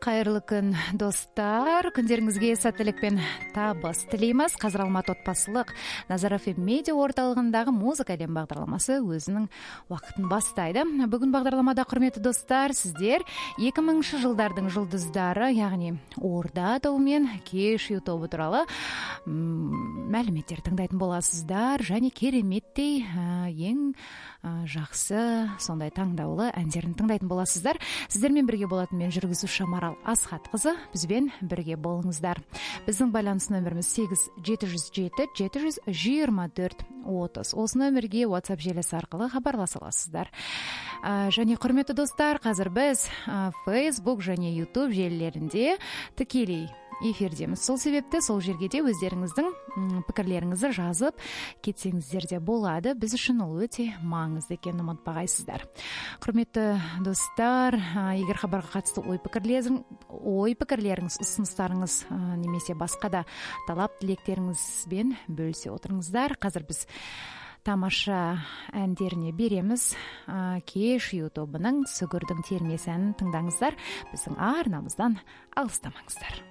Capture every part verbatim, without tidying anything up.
Кайырлы күн, достар. Күндеріңізге сәттілік пен табыс тілейміз. Қазір Алматы отбасылық Назар эф эм медиа орталығындағы музыка әлем бағдарламасы өзінің уақытын бастайды. Бүгін бағдарламада, құрметті достар, сіздер екі мыңыншы жылдардың жұлдыздары, яғни Орда тобы мен Кешью тобы туралы мәліметтер тыңдайтын боласыздар, және кереметтей ең жақсы, сондай таңдаулы әндерін тыңдайтын боласыздар. Сіздермен бірге болатын мен жүргізуші Марал Асхатқызы. Бізбен бірге болыңыздар. Біздің байланыс нөміріміз сегіз жеті жүз жеті жеті жүз жиырма төрт отыз. Осы нөмірге WhatsApp желісі арқылы хабарласа аласыздар. Және құрметті достар, қазір біз Facebook және YouTube желілерінде тікелей эфирдеміз. Сол себепті сол жерге де өздеріңіздің пікірлеріңізді жазып кетсеңіздер де болады. Біз үшін ол өте маңызды екенін ұмытпағайсыздар. Құрметті достар, егер хабарға қатысты ой пікірлеріңіз, ой пікірлеріңіз, ұсыныстарыңыз немесе басқа да талап тілектеріңізбен бөлісе отырыңыздар. Қазір біз тамаша әндеріне береміз. Кешью тобының Сүгірдің термесі әнін тыңдаңыздар. Біздің арнамыздан алыстамаңыздар.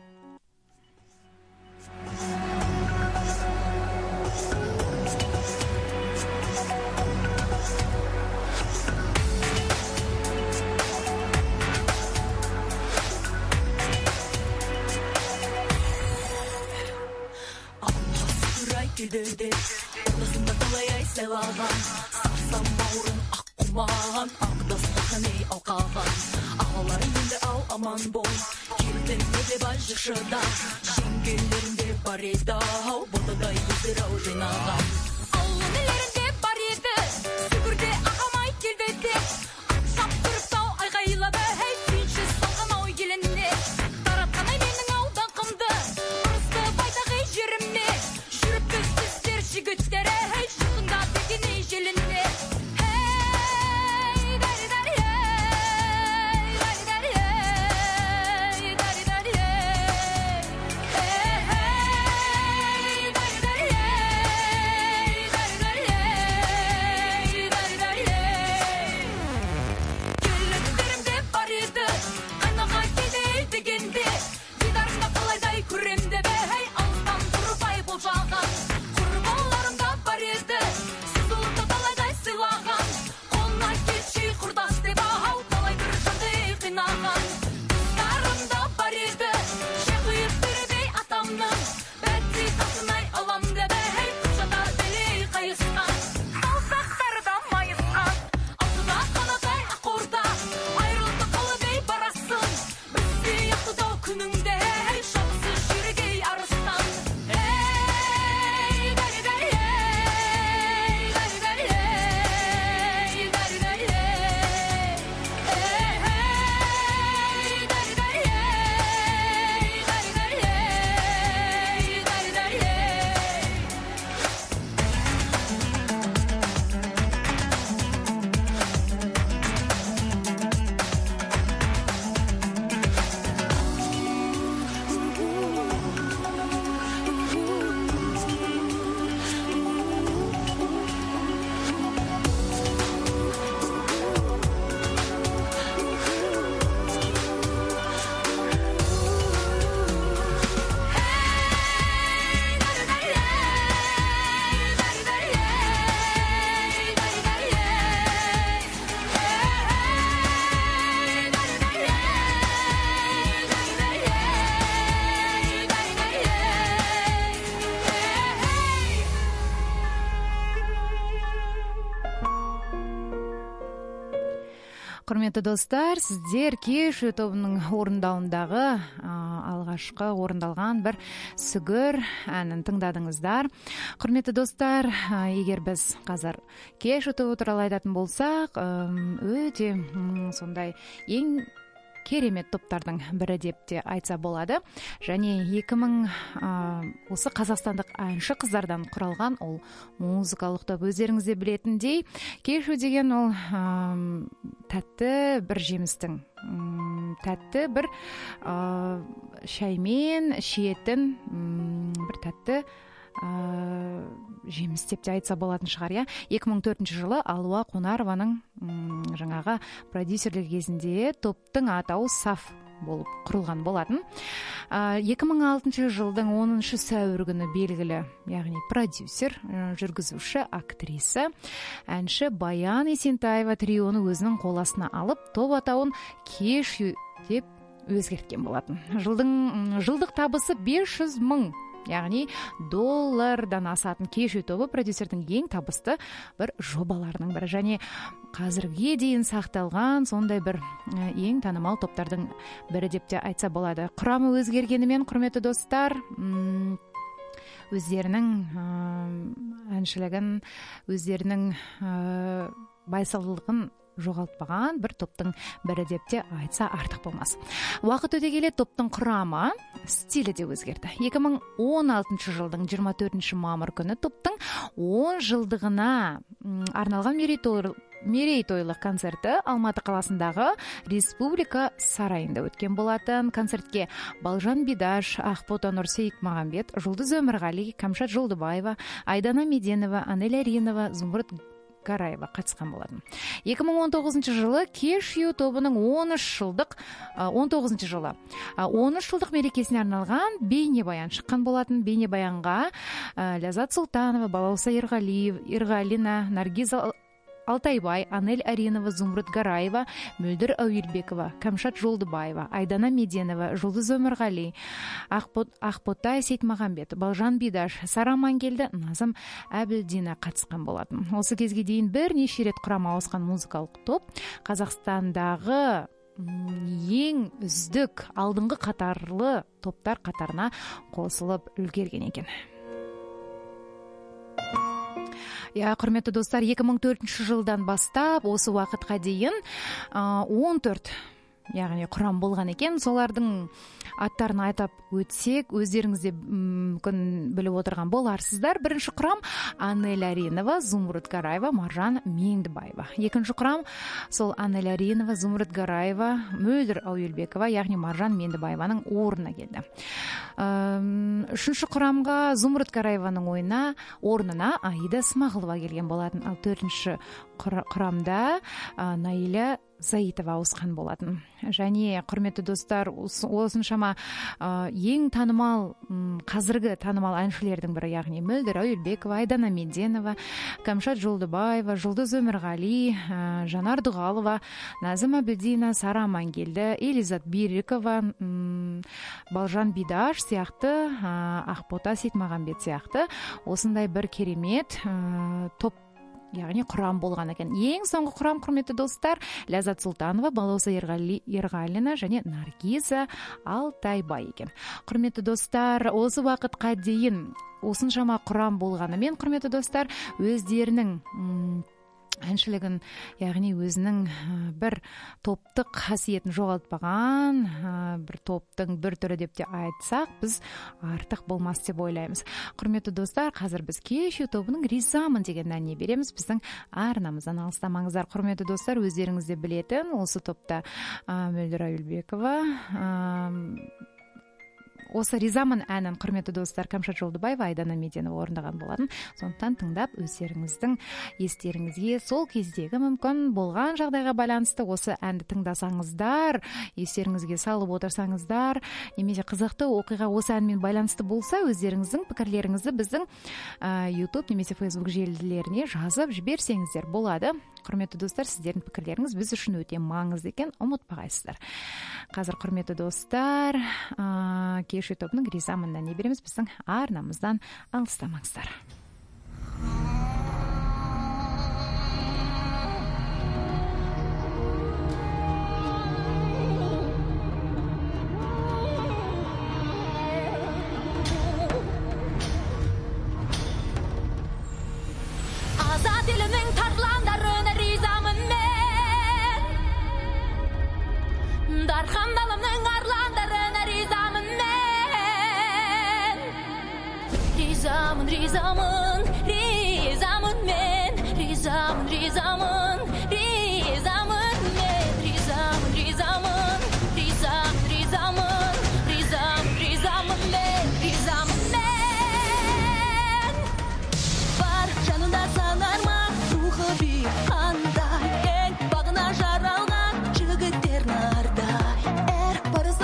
Келді Одасында талай ай сайлаған Сарсам бауырын ақ құмаған Ағдастықын ей алқаған Ағаларың енді ал аман бол Келдіңде де бай жықшыда Жеңгелерінде бар еді ау Ботадай өздер ау жинаған Ауылын елерінде бар еді Сүгірде ағамай келді де Ақшап тұрып тау айғайлады Хей сүйінші салған ау елінде Таратқан ай менің аудан қымды Ұрысты байтағы жерімне Жігіттері, хей, шықында бекені желінде Хей, дари-дари, ей, дари-дари, ей, дари-дари, ей Хей, дари-дари, ей, дари-дари, ей, дари-дари, ей Келіндерімде бар еді, қайнаға кедей дегенде Дидарымда қалайдай көремді бе, хей, алыстан тұрып ай бол жаған Сызылықты талайдай сыйлаған Қолына келші құрдас деп ау Талай бір жанды қинаған Қыздарымда бар еді Шеқиып беребей атамның Бәтті тасынай алам деп Хей құшата белей қайысқан Саусақтары да майысқан Алтыда қанадай ақ орда Айрылды қалыбей барасың Бізде яқтыдау күніңде Хей шабысы жүрегей арыстан Құрметті достар, сіздер Кешью тобының орындауындағы алғашқы орындалған бір Сүгір әнін тыңдадыңыздар. Құрметті достар, егер біз қазір Кешью тобы туралы айтатын болсақ, өте сондай ең керемет топтардың бірі деп те айтса болады. Және екі мың осы қазақстандық әнші қыздардан құралған ол музыкалық топ. Өздеріңіз де білетіндей, Кешью деген ол тәтті бір жемістің, тәтті бір шаймен шиетін бір тәтті жеміс деп те айтса болатын шығар, иә. екі мың төртінші жылы Алуа Қонарованың жаңағы продюсерлік кезінде топтың атауы Саф болып құрылған болатын. екі мың алтыншы жылдың оныншы сәуір күні белгілі, яғни продюсер, жүргізуші, актриса, әнші Баян Есентаева трионы өзінің қол астына алып, топ атауын Кеш ю деп өзгерткен болатын. Жылдың жылдық табысы бес жүз мың, яғни доллардан асатын Кеш ю тобы продюсердің ең табысты бір жобаларының бірі, және қазірге дейін сақталған сондай бір ең танымал топтардың бірі деп те айтса болады. Құрамы өзгергенімен, құрметті достар, өздерінің әншілігін, өздерінің байсалдылығын жоғалтпаған бір топтың бірі деп те айтса артық болмас. Уақыт өте келе топтың құрамы, стилі де өзгерді. екі мың он алтыншы жылдың жиырма төртінші мамыр күні топтың он жылдығына арналған мерейтойлық концерті Алматы қаласындағы Республика сарайында өткен болатын. Концертке Балжан Бидаш, Ақбота Нұрсейітмағамбет, Жұлдыз Өмірғали, Камшат Жолдыбаева, Айдана Меденова, Анель Аринова, Зумрыт Гараева қатысқан болатын. екі мың он тоғызыншы жылы Кеш ю тобының он үш жылдық он тоғызыншы жылы он үш жылдық мерекесіне арналған бейнебаян шыққан болатын. Бейнебаянға Ляззат Сұлтанова, Балауса Ерғалиев, Ерғалина, Наргиз Алтайбай, Анель Аринова, Зумрыт Гараева, Мөлдір Әуелбекова, Камшат Жолдыбаева, Айдана Меденова, Жұлдыз Өмірғали, Ақбота Сейтмағамбет, Балжан Бидаш, Сара Мангелді, Назым Әбілдина қатысқан болатын. Осы кезге дейін бірнеше рет құрама ауысқан музыкалық топ Қазақстандағы ең үздік алдыңғы қатарлы топтар қатарына қосылып үлгерген екен. Я, құрметті достар, екі мың төртінші жылдан бастап осы уақытқа дейін он төрт, яғни құрам болған екен. Солардың аттарын айтап өтсек, өздеріңізде мүмкін біліп отырған боларсыздар. Бірінші құрам Анель Аринова, Зумрыт Гараева, Маржан Меңдібаева. Екінші құрам сол Анель Аринова, Зумрыт Гараева, Мөлдір Әуелбекова, яғни Маржан Меңдібаеваның орнына келді. Үшінші құрамға Зумрыт Гараеваның ойына орнына Аида Смағұлова келген болатын. Ал төртінші құрамда Наиля Заитова ауысқан болатын. Және, құрметті достар, осыншама ең танымал, қазіргі танымал әншілердің бірі, яғни Мөлдір Әуелбекова, Айдана Меденова, Камшат Жолдыбаева, Жұлдыз Өмірғали, Жанар Дұғалова, Назым Әбілдина, Сара Мангелді, Элизат Берікова, Балжан Бидаш сияқты, Ақбота Сейтмағамбет сияқты осындай бір керемет топ, яғни құрам болған екен. Ең соңғы құрам, құрметті достар, Ляззат Сұлтанова, Балауса Ерғалина және Наргиза Алтайбай екен. Құрметті достар, осы уақытқа дейін осыншама құрам болғанымен, құрметті достар, өздерінің әншілігін, яғни өзінің бір топтық қасиетін жоғалтпаған бір топтың бір түрі деп те айтсақ, біз артық болмас деп ойлаймыз. Құрметті достар, қазір біз Кеш ю тобының Ризамын деген әніне береміз. Біздің арнамыздан алыстамаңыздар. Құрметті достар, өздеріңізде білетін осы топта Мөлдір Әуелбекова, осы Ризамын әнін, құрметті достар, Камшат Жолдыбаева, Айдана Меденова орындаған болатын. Сондықтан тыңдап, өздеріңіздің естеріңізге сол кездегі мүмкін болған жағдайға байланысты осы әнді тыңдасаңыздар, естеріңізге салып отырсаңыздар, немесе қызықты оқиға осы әнмен байланысты болса, өздеріңіздің пікірлеріңізді біздің YouTube немесе Facebook желілеріне жазып жіберсеңіздер болады. Құрметті достар, сіздердің пікірлеріңіз біз үшін өте маңызды екен, ұмытпағайсыздар. Қазір, құрметті достар, Кеш ю тобының Ризамын әніне береміз. Біздің арнамыздан алыстамаңыздар. Азат елінің тарландарын ризамын мен, Дархан далымның арландарын ризамын мен. Ризамын, ризамын, ризамын мен, ризамын, ризамын, ризамын мен, ризамын, ризамын, ризамын, ризамын, ризамын, ризамын мен, ризамын мен. Бар жанында санарма рухы биік қандай, ең бағына жаралған жігіттер нардай. Әр парыз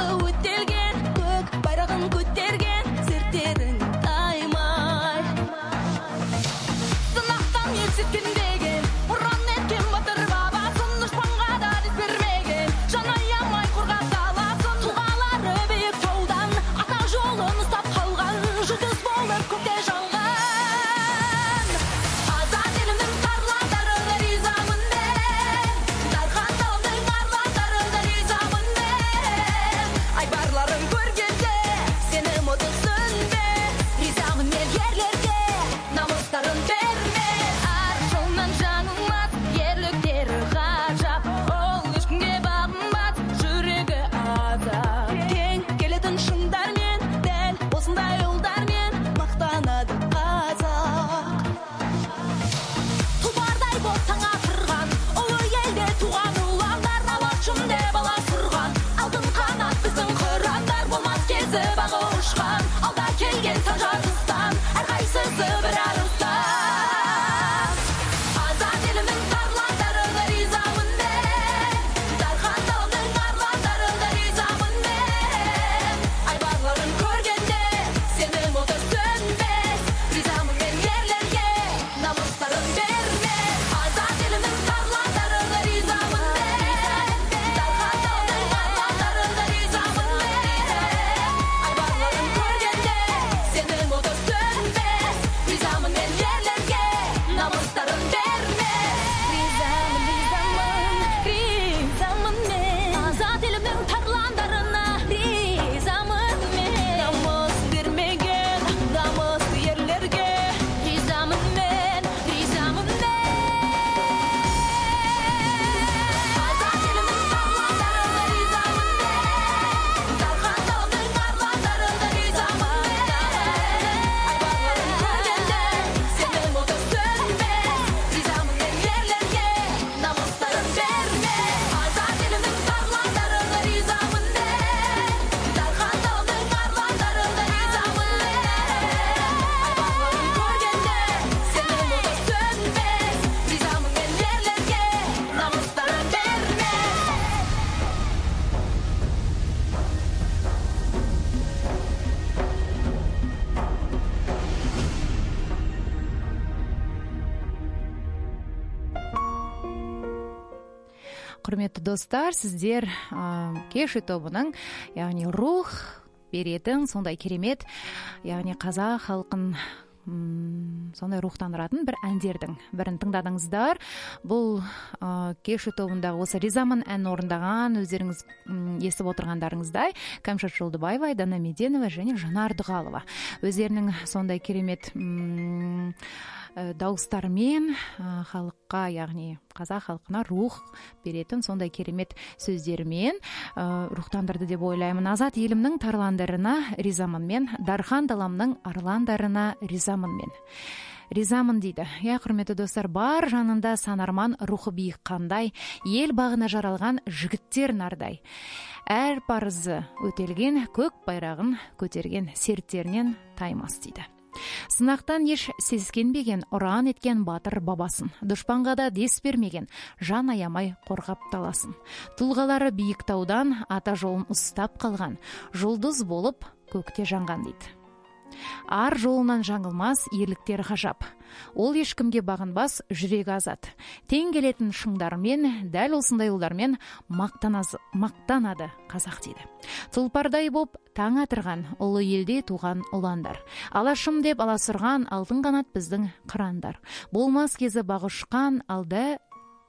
Құрметті достар, сіздер Кешью тобының, яғни рух беретін сондай керемет, яғни қазақ халқын сондай рухтандыратын бір әндердің бірін тыңдадыңыздар. Бұл Кешью тобындағы осы Ризамын әнін орындаған өздеріңіз естіп отырғандарыңыздай Кәмшат Жолдыбаева, Айдана Меденова және Жанар Дұғалова. Өздерінің сондай керемет дауыстармен халыққа, яғни қазақ халқына рух беретін сондай керемет сөздермен рухтандырды деп ойлаймын. Азат елімнің тарландарына ризамынмен, Дархан даламның арландарына ризамынмен. Ризамын дейді. Я, құрметті достар, бар жанында санарман рухы биік қандай, ел бағына жаралған жігіттер нардай. Әр парызы өтелген көк байрағын көтерген серттерінен таймас дейді. Сынақтан еш сескенбеген, ұран еткен батыр бабасын, дұшпанға да дес бермеген, жан аямай қорғап таласын. Тұлғалары биік таудан ата жолын ұстап қалған, жұлдыз болып көкте жанған дейді. Ар жолынан жаңылмас ерліктер ғажап. Ол ешкімге бағынбас жүрегі азат. Тең келетін шыңдармен, дәл осындай ұлдармен мақтанады қазақ дейді. Тұлпардай боп таң атырған ұлы елде туған ұландар. Алашым деп аласырған алтын қанат біздің қырандар. Болмас кезі бағышқан алда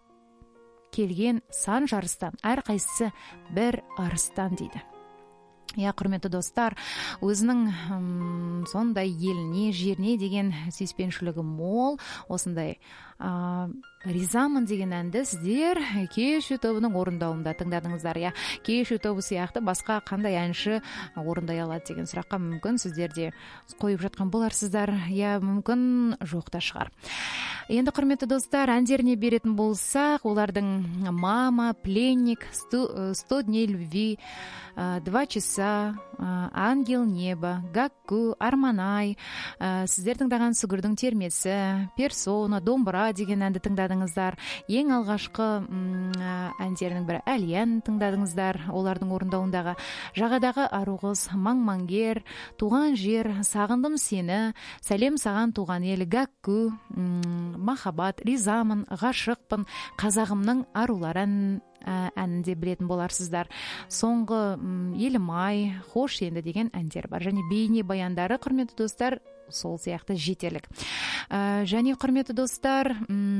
келген сан жарыстан, әр қайсысы бір арыстан дейді. Я, құрметті достар, өзінің ұм, сондай еліне, жеріне деген сүйіспеншілігі мол, осындай ә, ризамын деген әнді сіздер Кешью тобының орындауында тыңдадыңыздар. Я, Кешью тобы сияқты басқа қандай әнші орындай алады деген сұраққа мүмкін сіздерде қойып жатқан боларсыздар. Я, мүмкін жоқ та шығар. Енді, құрметті достар, әндеріне беретін болсақ, олардың «Мама», «Пленник», «сто дней любви», «Два часа», «Ангел неба», «Гакку», «Арманай», сіздер тыңдаған «Сүгірдің термесі», «Персона», «Домбыра» деген әнді тыңдадыңыздар. Ең алғашқы әндерінің бірі «Әлиян» тыңдадыңыздар. Олардың орындауындағы «Жағадағы ару қыз», «Маң-маңгер», «Туған жер», «Сағындым сені», «Сәлем саған туған ел», «Гакку», «Махаббат», «Ризамын», «Ғашықпын», «Қазағымның аруларын» әнінде білетін боларсыздар. Соңғы «Елім-ай», «Хош енді» деген әндер бар. Және бейне баяндары, құрметті достар, сол сияқты жетерлік. Және, құрметті достар,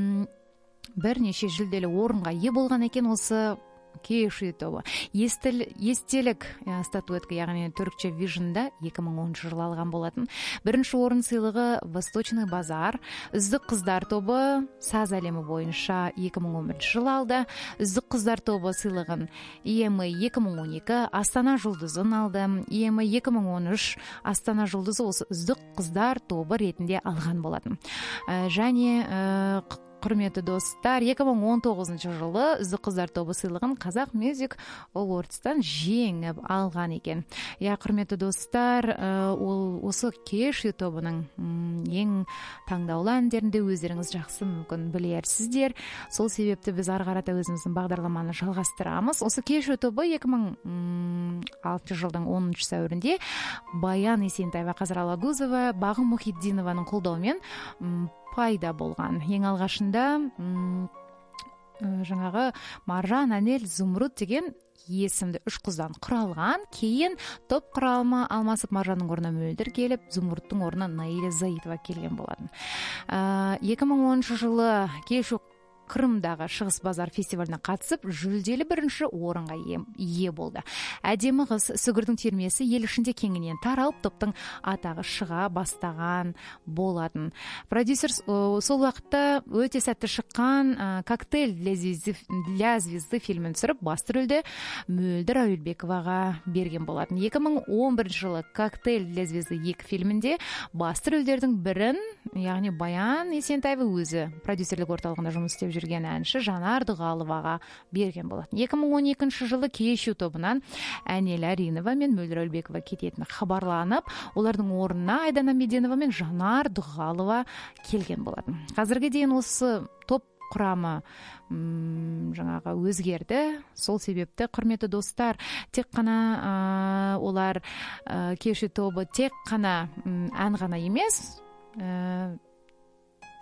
бірнеше жүлделі орынға ие болған екен осы Кешью тобы. Естелік статуэтка, яғни түрікше вижнда екі мың оныншы жылы алған болатын. Бірінші орын сыйлығы Восточный базар. Үздік қыздар тобы саз әлемі бойынша екі мың он бірінші жылы алды. Үздік қыздар тобы сыйлығын и эм эй екі мың он екі, Астана жұлдызын алды. и эм эй екі мың он үш Астана жұлдызы осы үздік қыздар тобы ретінде алған болатын. Және құрметті достар, екі мың он тоғызыншы жылы үздік қыздар тобы сыйлығын Қазақ Music Awards'тан жеңіп алған екен. Я, құрметті достар, ол осы Кешью тобының ең таңдаулы әндерінде өздеріңіз жақсы мүмкін білерсіздер. Сол себепті біз ары қарата өзіміздің бағдарламаны жалғастырамыз. Осы Кешью тобы екі мың алтыншы жылдың оныншы сәуірінде Баян Есентаева, Қазір Алагузова, Бағым Мұхитдинованың қолдауымен пайда болған. Ең алғашында жаңағы Маржан, Анел, Зумруд деген есімді үш қыздан құралған. Кейін топ құрамы алмасып Маржанның орнына Мөлдір келіп, Зумрудтың орнына Наиля Заитова келген болатын. екі мың оныншы жылы Кешью Қырымдағы Шығыс базар фестиваліне қатысып, жүлделі бірінші орынға ие болды. Әдемі қыз Сүгірдің термесі ел ішінде кеңінен таралып, топтың атағы шыға бастаған болатын. Продюсер сол уақытта өте сәтті шыққан «Коктейль для звезды» фильмін түсіріп, басты рөлді Мөлдір Әуелбековаға берген болатын. екі мың он бірінші жылы «Коктейль для звезды» екі фильмінде басты рөлдердің бірін, яғни Баян Есентаева өзі продюсерлік орталығында жұмыс істеп жүрген әнші Жанар Дұғаловаға берген болатын. екі мың он екінші жылы Кешью тобынан Әнел Аринова мен Мөлдір Әуелбекова кететіні хабарланып, олардың орнына Айдана Меденова мен Жанар Дұғалова келген болатын. Қазірге дейін осы топ құрамы м, жаңағы өзгерді. Сол себепті, құрметті достар, тек қана ә, олар ә, Кешью тобы тек қана м, ән ғана емес, ә,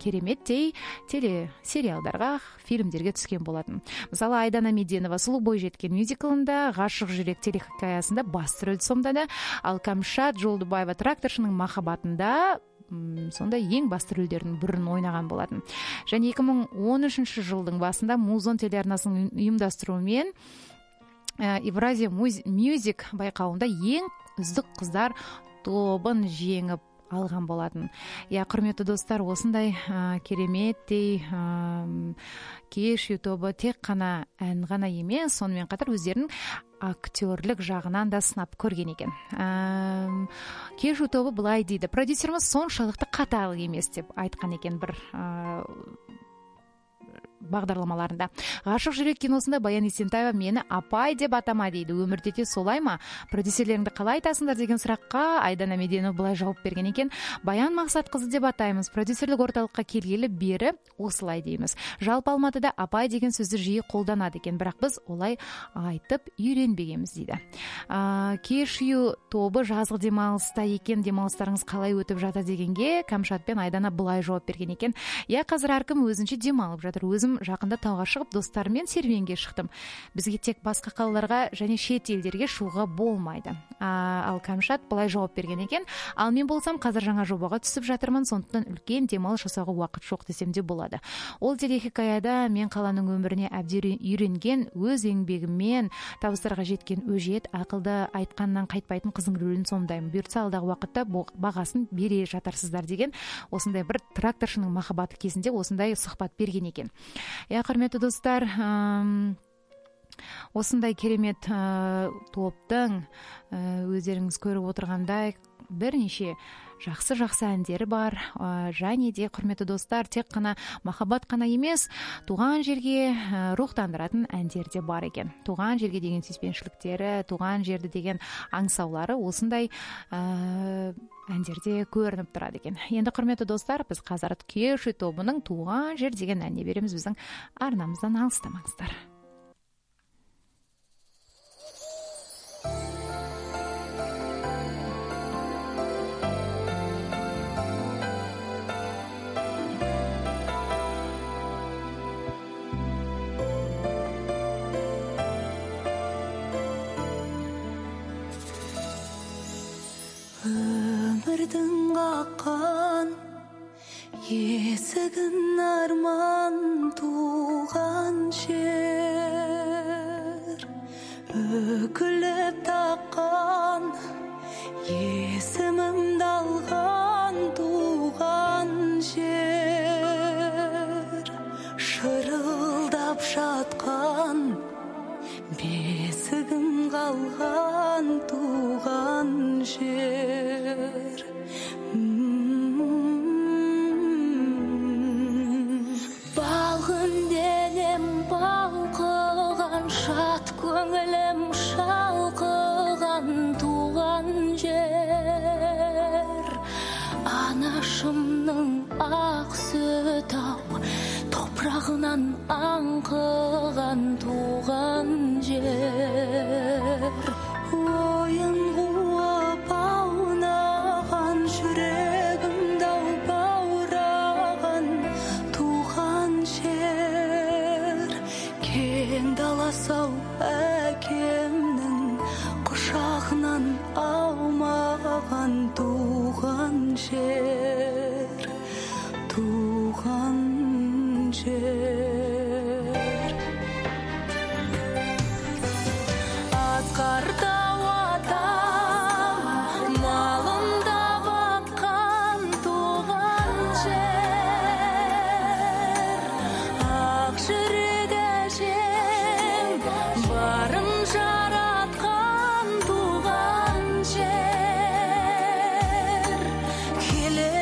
кереметтей телесериалдарға, фильмдерге түскен болатын. Мысалы, Айдана Меденова Сұлу бойжеткен мюзиклында, Ғашық жүрек телехикаясында басты рөлді сомдады, ал Камшат Жолдыбаева Тракторшының махаббатында сондай ең басты рөлдердің бірін ойнаған болатын. Және екі мың он үшінші жылдың басында Музон телеарнасының ұйымдастыруымен Евразия Мюзик байқауында ең үздік қыздар тобын жеңіп алған болатын. Я, құрметті достар, осындай ә, кереметтей ә, кеш тобы тек қана ән ғана емес, сонымен қатар өздерінің актерлік жағынан да сынап көрген екен. Ә, кеш тобы былай дейді: продюсеріміз соншалықты қатал емес деп айтқан екен бір ә, бағдарламаларында. Ғашық жүрек киносында Баян Есентаева мені апай деп атама дейді. Өмірде де солай ма? Продюсерлеріңді қалай айтасыңдар деген сұраққа Айдана Меденова былай жауап берген екен: Баян Мақсатқызы деп атаймыз. Продюсерлік орталыққа келгелі бері осылай дейміз. Жалпы Алматыда апай деген сөзді жиі қолданады екен, бірақ біз олай айтып үйренбегенбіз дейді. Ә, кеш ю тобы жазғы демалыста екен, демалыстарыңыз қалай өтіп жатыр дегенге Камшат пен Айдана былай жауап берген екен: я, қазір әркім өзінше демалып жатыр. Өзім жақында тауға шығып достарыммен серуенге шықтым. Бізге тек басқа қалаларға және шет елдерге шығуға болмайды. А, ал Камшат былай жауап берген екен: ал мен болсам қазір жаңа жобаға түсіп жатырмын, сондықтан үлкен демалыс жасауға уақыт жоқ десем де болады. Ол телехикаяда мен қаланың өміріне әбден үйренген, өз еңбегіммен табыстарға жеткен өжет, ақылды, айтқаннан қайтпайтын қыздың рөлін сомдаймын. Бұйыртса алдағы уақытта бағасын бере жатарсыздар деген осындай бір тракторшының махаббаты кезінде осындай сұхбат берген екен. Я, құрметті достар, осындай керемет топтың өздеріңіз көріп отырғандай бірнеше жақсы-жақсы әндері бар. Және де, құрметті достар, тек қана махаббат қана емес, туған жерге рухтандыратын әндер де бар екен. Туған жерге деген сүйіспеншіліктері, туған жерді деген аңсаулары осындай әндерде көрініп тұрады екен. Енді, құрметті достар, біз қазір кеш тобының туған жер деген әніне береміз. Біздің арнамыздан алыстамаңыздар. Өмірдің қаққан есігін арман туған жер, үкіліп таққан есімімді алған туған жер, шырылдап жатқан бесігім қалған туған жер. Балғын денем балқыған, шат көңілім шалқыған туған жер. Анашымның ақ сүт ау, топырағынан аңқыған туған жер. Ойын қуып аунаған, жүрегімді баураған туған жер. Кең даласау әкемнің құшағынан аумаған туған жер, туған жер. Асқарда Келе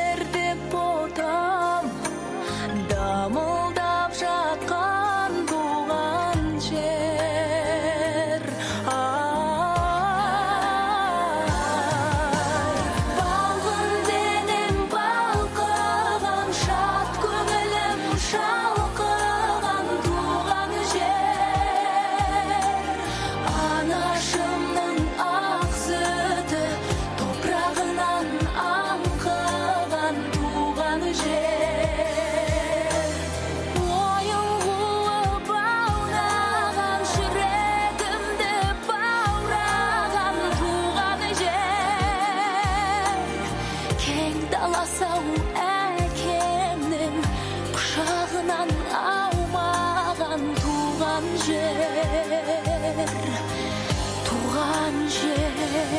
туған жер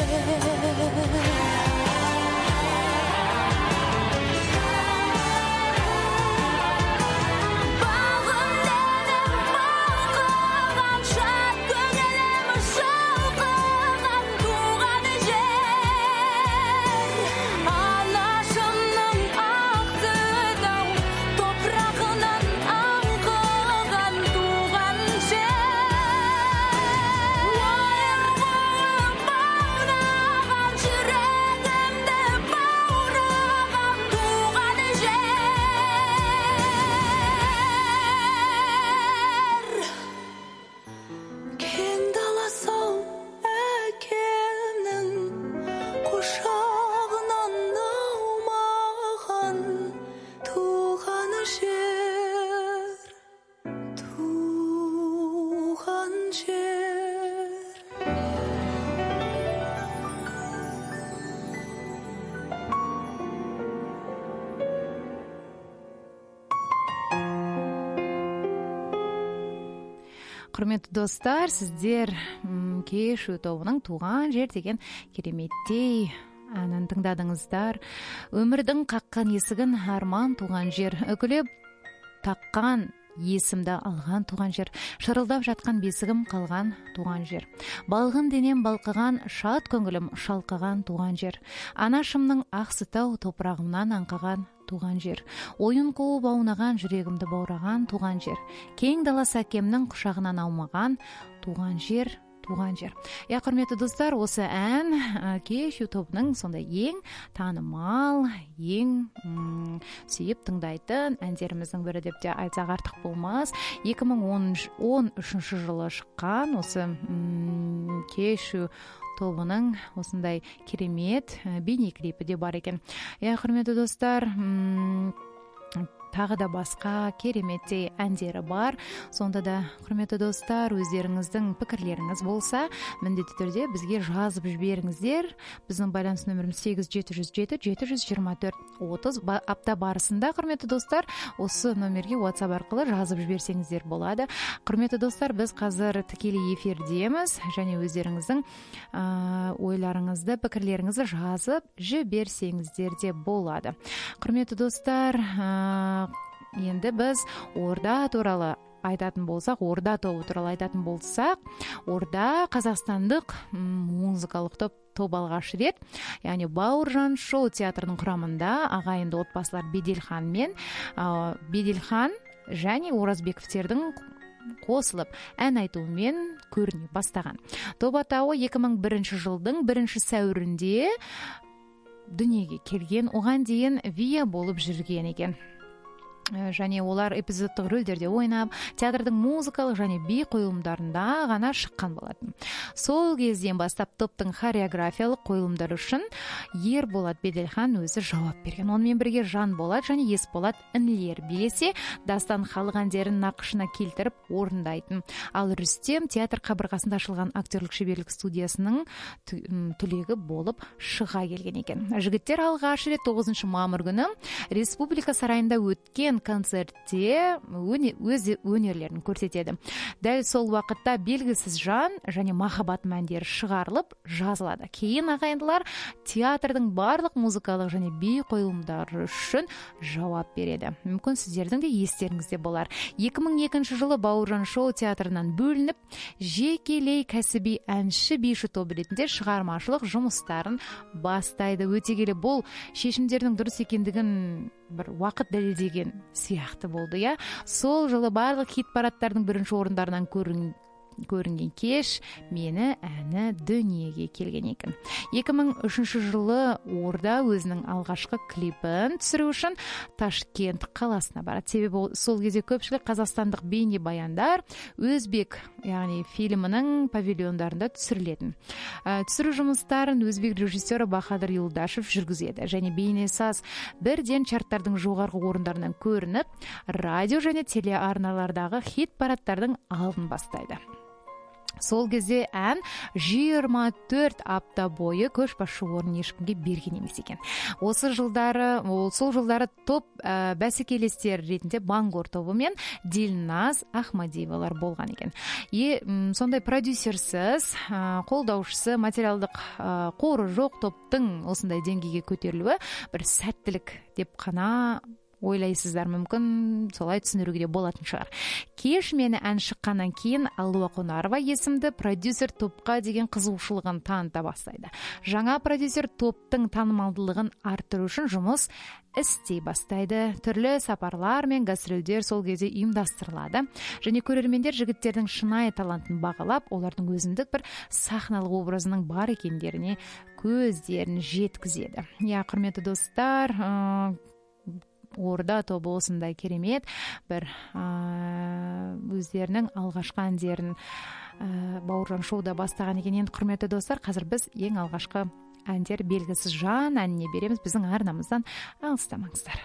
Құрметті достар, сіздер Кешу тобының туған жер деген кереметтей әнін тыңдадыңыздар. Өмірдің қаққан есігін арман туған жер, үкілеп таққан есімді алған туған жер, шырылдап жатқан бесігім қалған туған жер. Балғын денем балқыған, шат көңілім шалқыған туған жер. Анашымның ақсытау топырағымнан аңқыған туған жер. Ойын қуып аунаған жүрегімді баураған туған жер. Кең даласы әкемнің құшағынан аумаған туған жер, туған жер. Я, құрметті достар, осы ән Кешу тобының сондай ең танымал, ең м, сүйіп тыңдайтын әндеріміздің бірі деп те айтсақ артық болмас. екі мың он үшінші жылы шыққан осы м, Кешу тобының осындай керемет бейне клипі де бар екен. Я, құрметті достар, м, тағы да басқа кереметтей әндері бар. Сонда да, құрметті достар, өздеріңіздің пікірлеріңіз болса, міндетті түрде бізге жазып жіберіңіздер. Біздің байланыс нөміріміз сегіз жеті жүз жеті жеті жүз жиырма төрт отыз. Апта барысында, құрметті достар, осы нөмерге WhatsApp арқылы жазып жіберсеңіздер болады. Құрметті достар, біз қазір тікелей эфирдеміз, және өздеріңіздің ә, ойларыңызды, пікірлеріңізді жазып жіберсеңіздер де болады. Құрметті достар, ә, енді біз Орда туралы айтатын болсақ, Орда тобы туралы айтатын болсақ, Орда қазақстандық музыкалық топ топ алғаш рет, яғни Бауыржан шоу театрының құрамында ағайынды отбасылар Беделхан мен ә, Беделхан және Оразбековтердің қосылып ән айтуымен көріне бастаған. Топ атауы екі мың бірінші жылдың бірінші сәуірінде дүниеге келген, оған дейін Вия болып жүрген екен. Және олар эпизодтық рөлдерде ойнап, театрдың музыкалық және би қойылымдарында ғана шыққан болатын. Сол кезден бастап топтың хореографиялық қойылымдар үшін Ерболат Беделхан өзі жауап берген. Онымен бірге Жанболат және Есболат інілер билесе, дастан халық әндерін нақышына келтіріп орындайтын. Ал Рүстем театр қабырғасында ашылған актерлік шеберлік студиясының түлегі болып шыға келген екен. Жігіттер алғаш рет тоғызыншы мамыр күні Республика сарайында өткен концертте өз өнерлерін көрсетеді. Дәл сол уақытта белгісіз жан және махаббат әндері шығарылып жазылады. Кейін ағайындылар театрдың барлық музыкалық және би қойылымдары үшін жауап береді. Мүмкін сіздердің де естеріңізде болар. екі мың екінші жылы Бауыржан шоу театрынан бөлініп, жекелей кәсіби әнші биші тобы ретінде шығармашылық жұмыстарын бастайды. Өте келе бұл шешімдердің дұрыс екендігін бір уақыт дәлелдеген сияқты болды, я. Сол жылы барлық хит парадтардың бірінші орындарынан көрін көрінген кеш мені әні дүниеге келген екен. екі мың үшінші жылы Орда өзінің алғашқы клипін түсіру үшін Ташкент қаласына барады. Себебі сол кезде көпшілік қазақстандық бейне баяндар өзбек, яғни фильмінің павильондарында түсірілетін. Ә, түсіру жұмыстарын өзбек режиссері Бахадыр Юлдашев жүргізеді, және бейнесаз бірден чарттардың жоғарғы орындарынан көрініп, радио және телеарналардағы хит парадтардың алдын бастайды. Сол кезде ән жыйырма төрт апта бойы көшбасшы орын ешкімге берген емес екен. Осы жылдары, сол жылдары топ ә, бәсекелестер ретінде Бангор тобы мен Дилназ Ахмадиевалар болған екен. И сондай продюсерсіз, ә, қолдаушысы, материалдық ә, қоры жоқ топтың осындай деңгейге көтерілуі бір сәттілік деп қана ойлайсыздар, мүмкін солай түсіндіруге де болатын шығар. Кеш мені ән шыққаннан кейін Алуа Қонарова есімді продюсер топқа деген қызығушылығын таныта бастайды. Жаңа продюсер топтың танымалдылығын арттыру үшін жұмыс істей бастайды. Түрлі сапарлар мен гастрольдер сол кезде ұйымдастырылады. Және көрермендер жігіттердің шынайы талантын бағалап, олардың өзіндік бір сахналық образының бар екендеріне көздерін жеткізеді. Я, құрметті достар, Орда тобы осындай керемет бір өздерінің алғашқы әндерін Бауыржан шоуда бастаған екен. Енді құрметті достар, қазір біз ең алғашқы әндер белгісіз жан әніне береміз. Біздің арнамыздан алыстамаңыздар.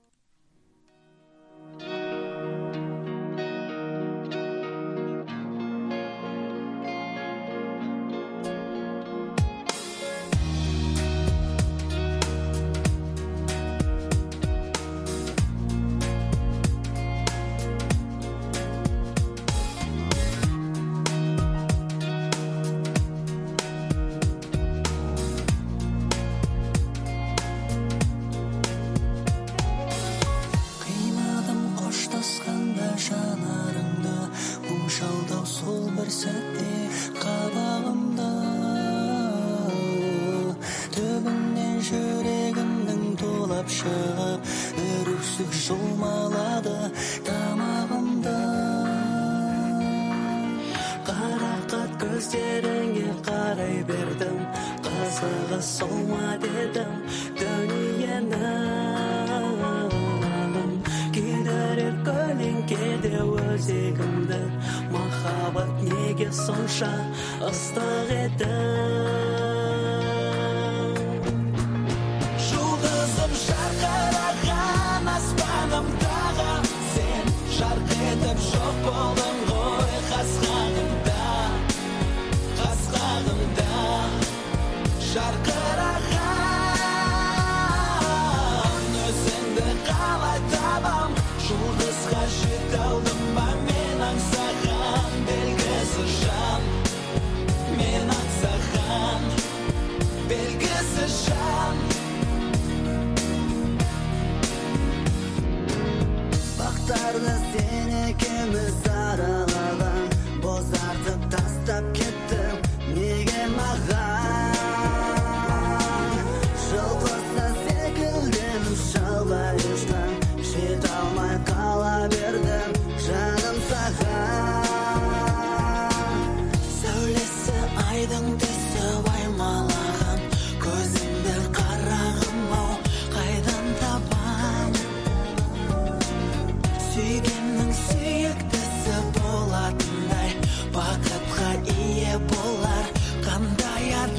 Сонша ыстық еді жұлдызым жарқыраған аспанымдағы сен жарқ етіп жоқ болдың ғой қас-қағымда қас-қағымда жарқыраған өзіңді қалай табам жұлдызға жете алдым ба мен аңсаған белгісіз жан мен аңсаған белгісіз жан бақтарды сен екеуміз аралаған бозартып тастап кеттім неге маған жылқысы секілден шалғай ұшқан жете алмай қала бердім жаным саған сәулесі айдың түсіп аймалаған көзімді қарағым-ау қайдан табам сүйгеннің сүйіктісі болатындай бақытқа ие болар қандай адам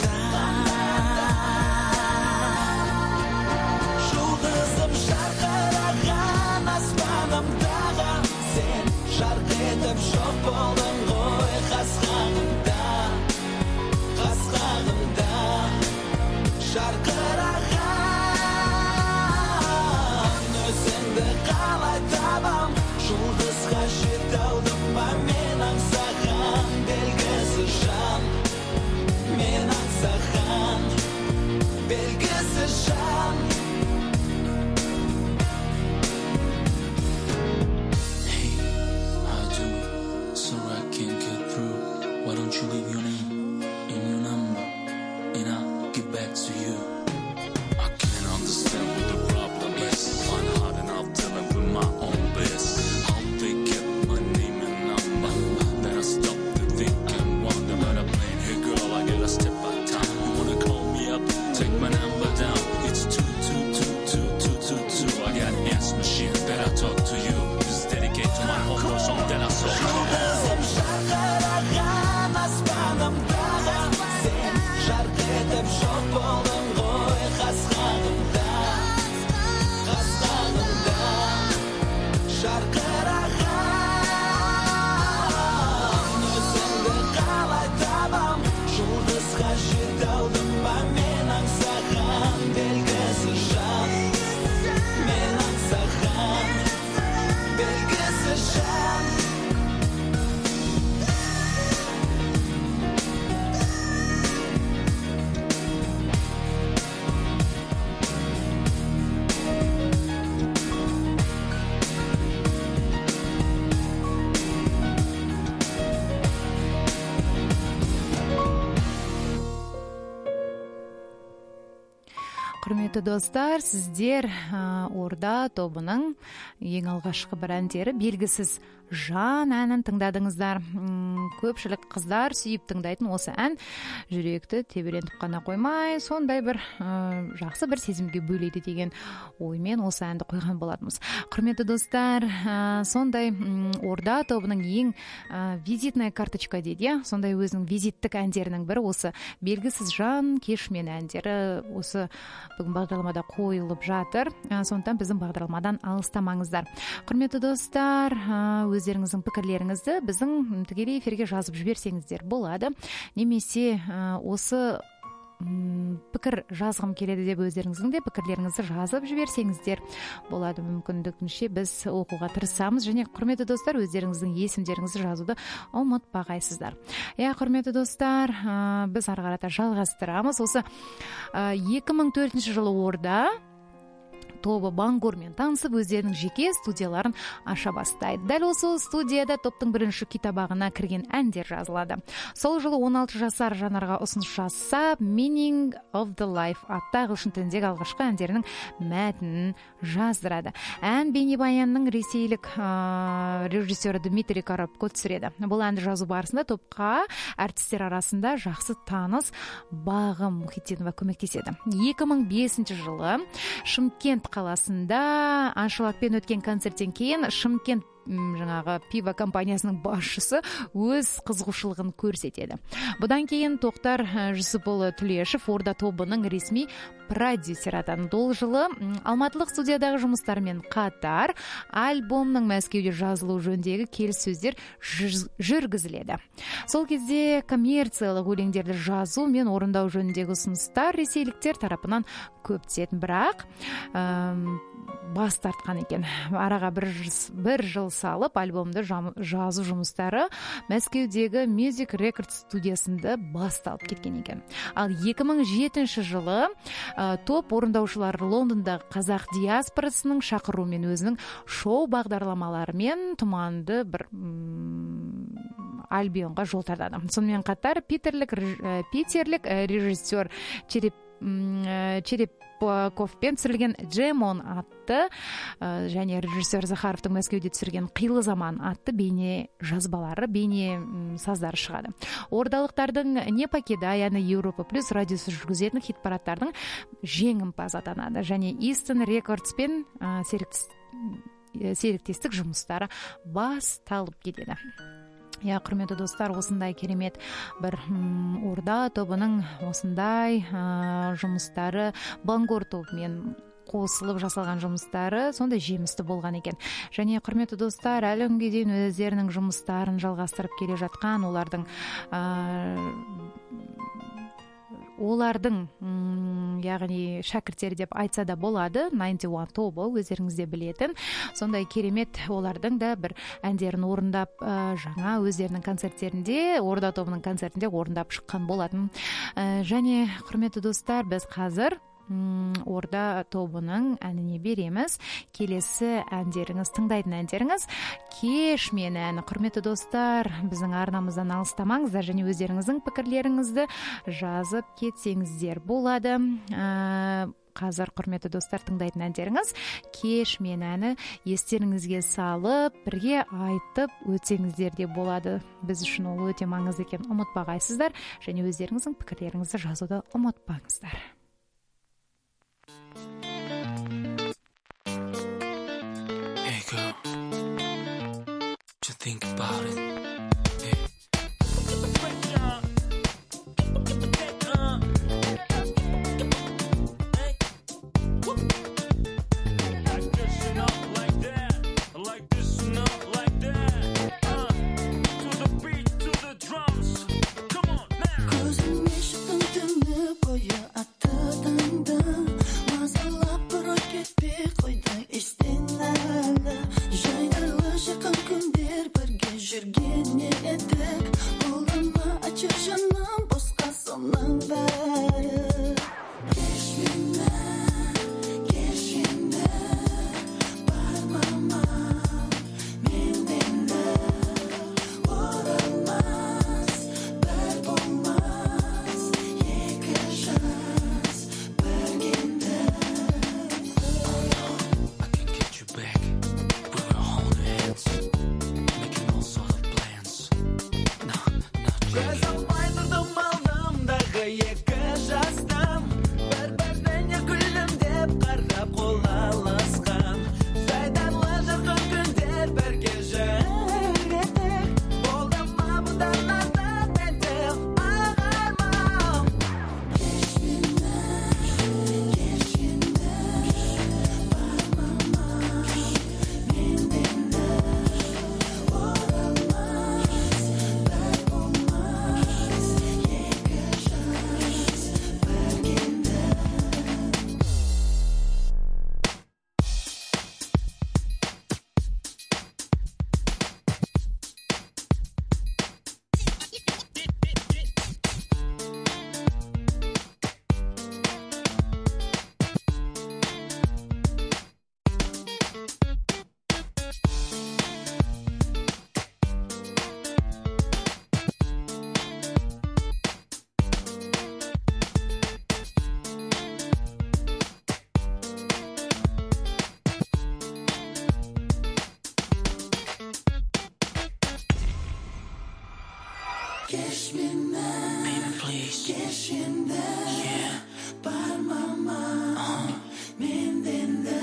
Құрметті достар, сіздер Орда тобының ең алғашқы бір әндері белгісіз жан әнін тыңдадыңыздар. Көпшілік қыздар сүйіп тыңдайтын осы ән жүректі тебірентіп қана қоймай, сондай бір жақсы бір сезімге бөлейді деген оймен осы әнді қойған болатынбыз. Құрметті достар, сондай Орда тобының ең визитная карточка дейді, сондай өзінің визиттік әндерінің бірі осы белгісіз жан кешмен әндері осы бүгін бағдарламада қойылып жатыр. Сондықтан біздің бағдарламадан алыстамаңыздар. Құрметті достар, өздеріңіздің пікірлеріңізді біздің тікелей эфирге жазып жіберсеңіздер болады. Немесе осы пікір жазғым келеді деп өздеріңіздің де пікірлеріңізді жазып жіберсеңіздер болады. Мүмкіндігінше біз оқуға тырысамыз. Және құрметті достар, өздеріңіздің есімдеріңізді жазуды ұмытпағайсыздар. Иә, құрметті достар, біз ары қарата жалғастырамыз. Осы екі мың төртінші жылы Орда тобы Бангормен танысып, өздерінің жеке студияларын аша бастайды. Дәл осы студияда топтың бірінші китабағына кірген әндер жазылады. Сол жылы он алты жасар жанарға ұсыныс жасап, Meaning of the Life атты ағылшын тіліндегі алғашқы әндерінің мәтінін жаздырады. Ән бейнебаянның ресейлік режиссері Дмитрий Коробко түсіреді. Бұл әнді жазу барысында топқа әртістер арасында жақсы таныс Бағым Мұхитдинова көмектеседі. екі мың бесінші жылы Шымкент қаласында аншлагпен өткен концерттен кейін Шымкент жаңағы пиво компаниясының басшысы өз қызығушылығын көрсетеді. Бұдан кейін Тоқтар Жүсіпұлы Түлешев Орда тобының ресми продюсер атанды. Ол жылы алматылық студиядағы жұмыстармен қатар альбомның Мәскеуде жазылу жөніндегі келіссөздер жүргізіледі. Сол кезде коммерциялық өлеңдерді жазу мен орындау жөніндегі ұсыныстар ресейліктер тарапынан көп түсетін, бірақ бас тартқан екен. Араға бір, бір жыл салып альбомды жазу жұмыстары Мәскеудегі Music Records студиясында басталып кеткен екен. Ал екі мың жетінші жылы топ орындаушылары Лондондағы қазақ диаспорасының шақыруымен өзінің шоу бағдарламаларымен тұманды бір альбионға жол тартады. Сонымен қатар питерлік питерлік режиссер Череп Черепковпен түсірілген Джемон атты және режиссер Захаровтың Мәскеуде түсірген Қилы заман атты бейне жазбалары, бейне саздары шығады. Ордалықтардың Не покидай әні Европа плюс радиосы жүргізетін хит-парадтардың жеңімпазы атанады және Eastern Recordspен серіктестік жұмыстары басталып кетеді. Я, құрметті достар, осындай керемет бір Орда тобының осындай жұмыстары Бангор тобымен қосылып жасалған жұмыстары сондай жемісті болған екен. Және құрметті достар, әлі күнге дейін өздерінің жұмыстарын жалғастырып келе жатқан олардың олардың яғни шәкірттері деп айтса да болады, тоғыз жүз бір тобы өздеріңізде білетін. Сондай керемет олардың да бір әндерін орындап, жаңа өздерінің концерттерінде, Орда тобының концертінде орындап шыққан болатын. Және құрметті достар, біз қазір Орда тобының әніне береміз. Келесі әндеріңіз, тыңдайтын әндеріңіз Кеш мен әні. Құрметті достар, біздің арнамыздан алыстамаңыздар және өздеріңіздің пікірлеріңізді жазып кетсеңіздер болады. Қазір, құрметті достар, тыңдайтын әндеріңіз Кеш мен әні. Естеріңізге салып, бірге айтып өтсеңіздер де болады. Біз үшін ол өте маңызды екен, ұмытпағайсыздар және өздеріңіздің пікірлеріңізді жазуды ұмытпаңыздар. Hey girl, just think about it. Hey. Like this, not like that. Like this, not like that. Uh, to the beat, to the drums. Come on now. Көзіме шықтың түні бойы аттыдыңды мазалап бұрып кетпей қойды естен әлі жайдарлы жақын күндер бірге жүрген салмай тұрдым алдымдағы екі жастам, бір-біріне күлімдеп қарап қол алысқан, жайдарлы жарқын күндер бірге жүреді. Болды ма бұдан артық менде ағармау? Кеш мені, кеш енді, бармамас менден де оралмас, бір болмас екі жас біргенді. Кеш мені, кеш енді, бармамас менден де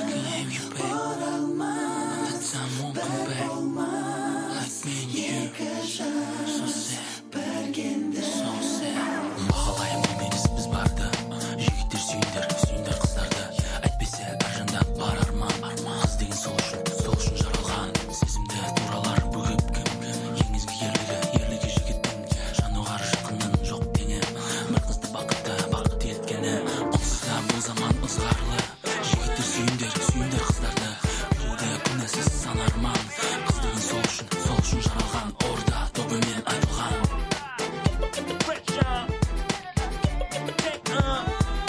оралмас, бір болмас екі жас біргенді. Махалайым емес біз барды, жігіттер сүйіндер, сүйіндер қыздарды, әйтпесе әр жанда бар арман. Қыз деген сол үшін, сол үшін жаралған, сезімді туралар бүгіп кім, ең ізгі ерлігі, ерлігі жігіттің, жануар жақынның жоқ теңі, бір қызды бақытты, бақыт еткені, құлсызда бұл заман ызғарлы, жігіттер сүйіндер, сүйіндер қыздарды, біреуді күнәсіз санарман. Қыз деген сол үшін, сол үшін жаралған, орда тобымен айтылған. Get the pressure. Get the check, uh.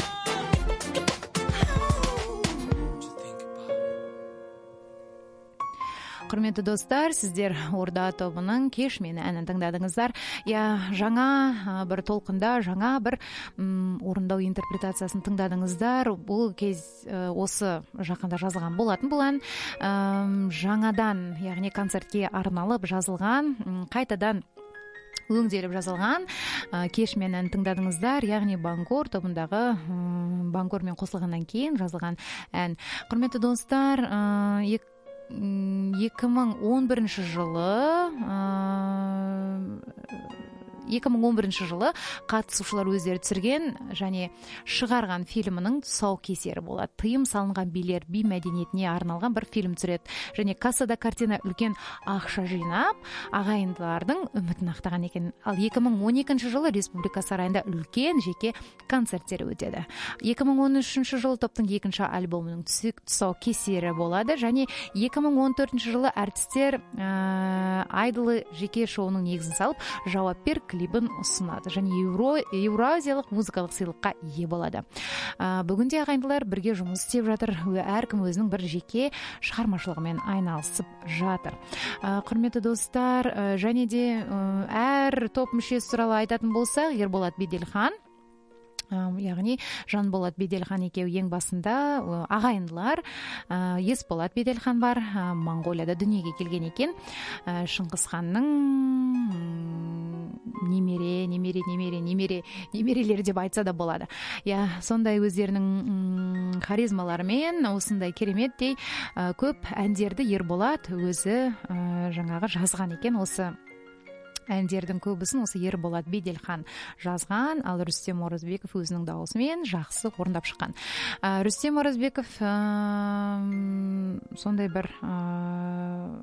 Құрметті достар, сіздер Орда тобының Кеш мені әнін тыңдадыңыздар. Я жаңа бір толқында, жаңа бір м, орындау интерпретациясын тыңдадыңыздар. Бұл кез ә, осы жақында жазылған болатын бұл ән. Әм, жаңадан, яғни концертке арналып жазылған, м, қайтадан өңделіп жазылған ә, Кеш мені әнін тыңдадыңыздар. Яғни Бангор тобындағы м, Бангормен қосылғаннан кейін жазылған ән. Құрметті достар, ә, ек- м, екі мың он бірінші жылы екі мың он бірінші жылы қатысушылар өздері түсірген және шығарған фильмінің тұсаукесері болады. Тыйым салынған билер би мәдениетіне арналған бір фильм түсіреді. Және кассада картина үлкен ақша жинап, ағайындылардың үмітін ақтаған екен. Ал екі мың он екінші жылы Республика сарайында үлкен жеке концерттері өтеді. екі мың он үшінші жылы топтың екінші альбомының тұсаукесері болады. Және екі мың он төртінші жылы әртістер ә, Айдолы жеке шоуының негізін салып, жауап бер клибін ұсынады. Және Евро, Еуразиялық музыкалық сыйлыққа ие болады. Ә, бүгінде ағайындылар бірге жұмыс істеп жатыр. Әркім өзінің бір жеке шығармашылығымен айналысып жатыр. Ә, құрметті достар, ә, және де ә, әр топ мүшесі туралы айтатын болсақ, Ерболат Беделхан, яғни Жанболат Беделхан екеуі ең басында ә, ағайындылар. Ә, Есболат Беделхан бар, ә, Монғолияда дүниеге келген екен. Ә, Шыңғыс ханның немере, немере, немере, немере, немерелері деп айтса да болады. Я, сондай өздерінің харизмаларымен осындай кереметтей ә, көп әндерді Ерболат өзі ә, жаңағы жазған екен. Осы әндердің көбісін осы Ерболат Беделхан жазған, ал Рүстем Оразбеков өзінің дауысымен жақсы орындап шыққан. Ә, Рүстем Оразбеков ә, сондай бір ә,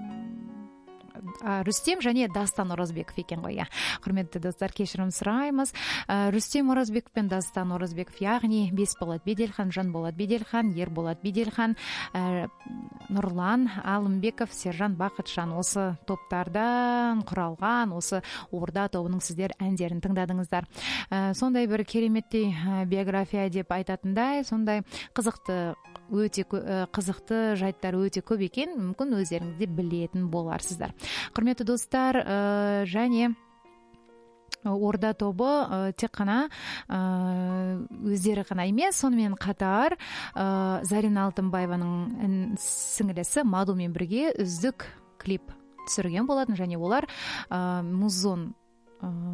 Рүстем және Дастан Оразбеков екен ғой. Құрметті достар, кешірім сұраймыз. Рүстем Оразбеков пен Дастан Оразбеков, яғни Бесболат Беделхан, Жанболат Беделхан, Ерболат Беделхан, Нұрлан Алымбеков, Сержан Бақытжан, осы топтардан құралған осы Орда тобының сіздер әндерін тыңдадыңыздар. Сондай бір кереметтей биография деп айтатындай, сондай қызықты өте қызықты жайттар өте көп екен, мүмкін өздеріңізде білетін боларсыздар. Құрметті достар, және Орда тобы тек қана өздері ғана емес, сонымен қатар Зарина Алтынбаеваның сіңілісі Мадумен бірге үздік клип түсірген болатын, және олар Музон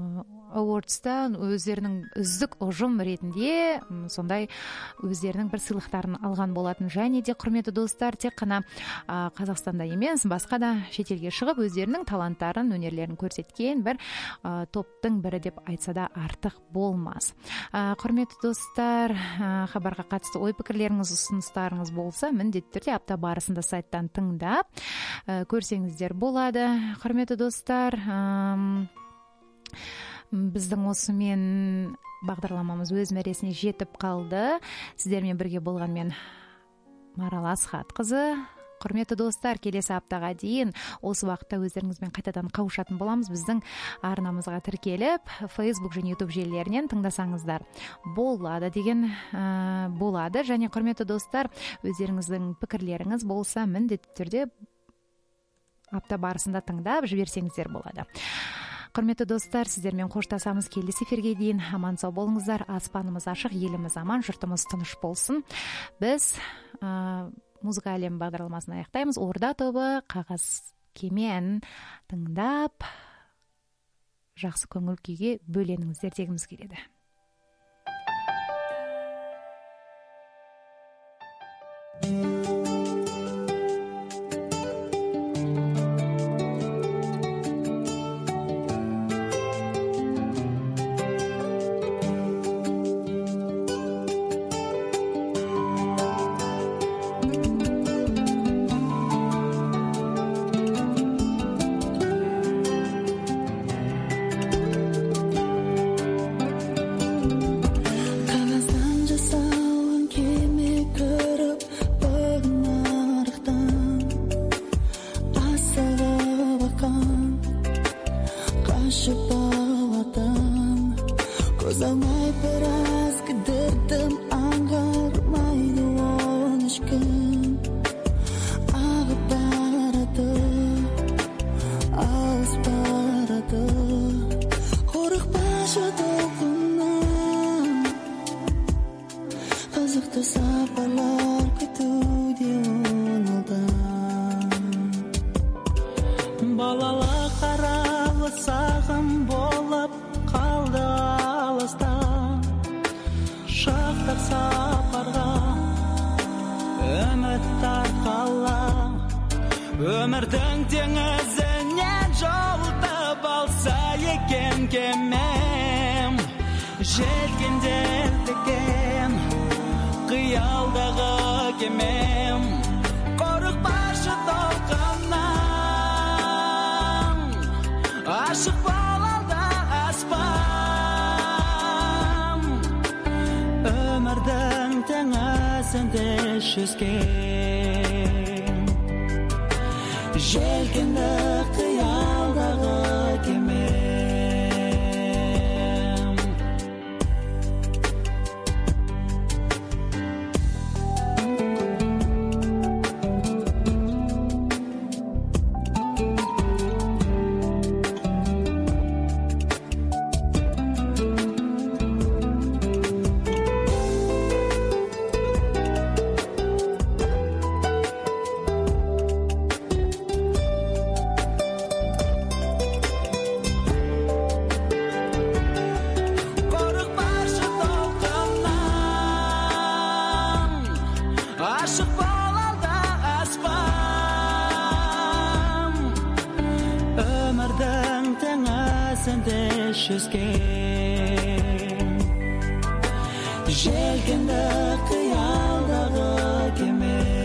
Awards'та өздерінің үздік ұжым ретінде сондай өздерінің бір сыйлықтарын алған болатын. Және де құрметті достар, тек қана Қазақстанда емес, басқа да шетелге шығып өздерінің таланттарын, өнерлерін көрсеткен бір топтың бірі деп айтса да артық болмас. Құрметті достар, хабарға қатысты ой пікірлеріңіз, ұсыныстарыңыз болса, міндетті түрде апта барысында сайттан тыңдап көрсеңіздер болады. Құрметті достар, біздің осымен бағдарламамыз өз мәресіне жетіп қалды. Сіздермен бірге болғанмен Марал Асхатқызы. Құрметті достар, келесі аптаға дейін осы уақытта өздеріңізбен қайтадан қауышатын боламыз. Біздің арнамызға тіркеліп, Facebook және YouTube желілерінен тыңдасаңыздар болады деген ә, болады. Және құрметті достар, өздеріңіздің пікірлеріңіз болса, міндетті түрде апта барысында тыңдап жіберсеңіздер болады. Құрметті достар, сіздермен қоштасамыз. Келесі эфирге дейін аман сау болыңыздар. Аспанымыз ашық, еліміз аман, жұртымыз тыныш болсын. Біз ә, музыка әлемі бағдарламасын аяқтаймыз. Орда тобы қағаз кеме әнін тыңдап жақсы көңіл күйге бөленіңіздер дегіміз келеді. Өмірдің теңізінен жолтып алса екен кемем, желкенделген қиялдағы кемем, қорықпашы толқыннан, ашық болалда аспан. Өмірдің теңізінде жүзген желкенді қиялдағы кеме. Жүзген желкенді қиялдағы кеме.